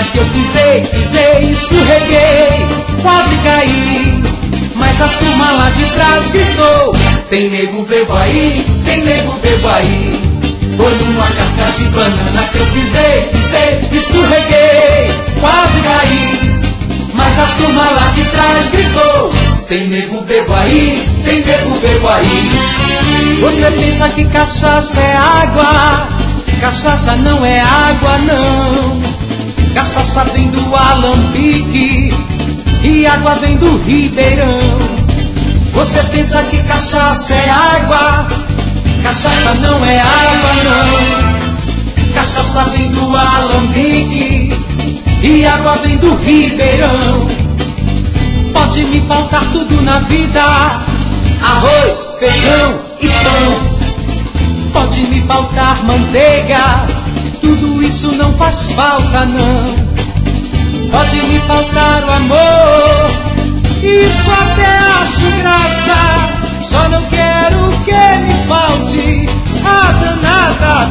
que eu pisei, escorreguei, quase caí. Mas a turma lá de trás gritou: tem nego bebo aí, tem nego bebo aí. Foi numa casca de banana que eu pisei, escorreguei, quase caí. Mas a turma lá de trás gritou: tem nego bebo aí, tem nego bebo aí. Você pensa que cachaça é água? Cachaça não é água não. Cachaça vem do alambique e água vem do ribeirão. Você pensa que cachaça é água? Cachaça não é água não. Cachaça vem do alambique e água vem do ribeirão. Pode me faltar tudo na vida: arroz, feijão e pão. Pode me faltar manteiga, tudo isso não faz falta não. Pode me faltar o amor, isso até acho graça. Só não quero que me falte a danada